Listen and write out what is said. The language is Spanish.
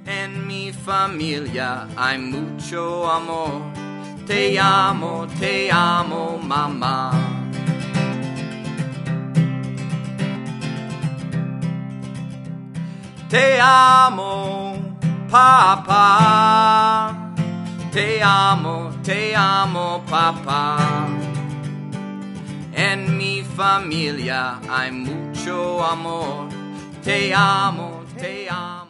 En mi familia hay mucho amor. Te amo, mamá. Te amo, papá. Te amo, papá. En mi familia hay mucho amor. Te amo.